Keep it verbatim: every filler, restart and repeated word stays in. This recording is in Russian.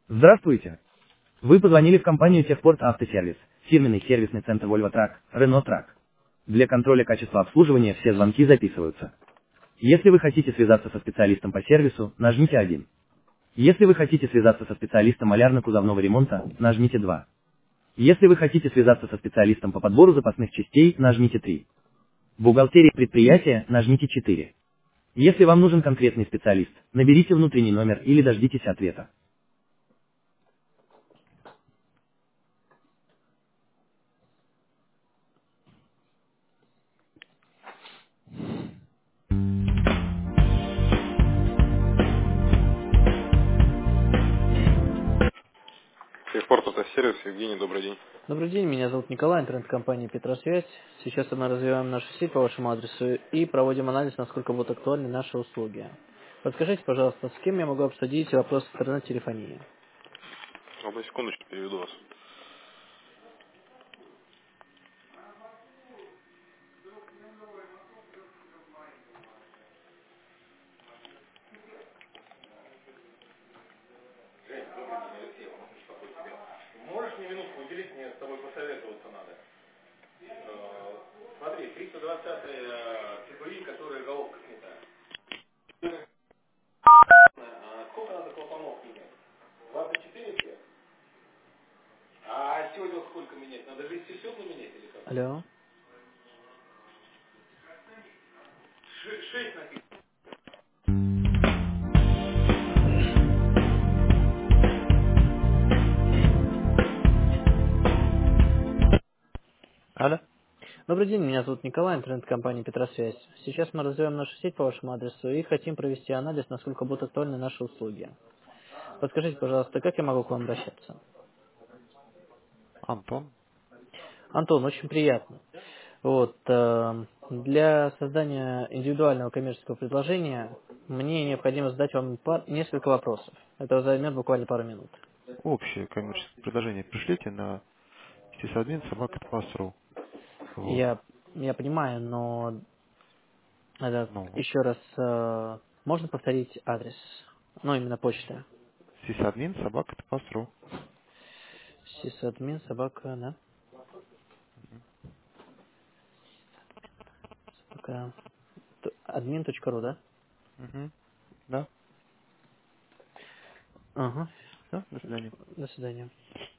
Здравствуйте! Вы позвонили в компанию Техпорт Автосервис, фирменный сервисный центр Volvo Truck, Renault Truck. Для контроля качества обслуживания все звонки записываются. Если вы хотите связаться со специалистом по сервису, нажмите один. Если вы хотите связаться со специалистом малярно-кузовного ремонта, нажмите два. Если вы хотите связаться со специалистом по подбору запасных частей, нажмите три. Бухгалтерия предприятия, нажмите четыре. Если вам нужен конкретный специалист, наберите внутренний номер или дождитесь ответа. Техпорт Автосервис, Евгений, добрый день. Добрый день, меня зовут Николай, интернет-компания Петросвязь. Сейчас мы развиваем нашу сеть по вашему адресу и проводим анализ, насколько будут актуальны наши услуги. Подскажите, пожалуйста, с кем я могу обсудить вопрос интернет-телефонии? Одну секундочку, переведу вас. Можешь мне минутку уделить, мне с тобой посоветоваться надо. Э, Смотри, триста двадцатая ТПИ, которая головка снята. А сколько надо клапанов менять? двадцать четыре все? А сегодня сколько менять? Надо же сессионно менять или как? Алло. шесть написано. Алло. Добрый день, меня зовут Николай, интернет-компания Петросвязь. Сейчас мы развиваем нашу сеть по вашему адресу и хотим провести анализ, насколько будут актуальны наши услуги. Подскажите, пожалуйста, как я могу к вам обращаться? Антон. Антон, очень приятно. Вот, э, для создания индивидуального коммерческого предложения мне необходимо задать вам пар- несколько вопросов. Это займет буквально пару минут. Общее коммерческое предложение пришлите на сисадмин собака точка ру. Вот. Я, я понимаю, но это Ну, еще раз э, можно повторить адрес? Ну, именно почта. сисадмин собака точка ру. Сисадмин, собака, да? Собака, т- админ точка ру, да? Угу. Да. Ага. Да, до свидания. До свидания.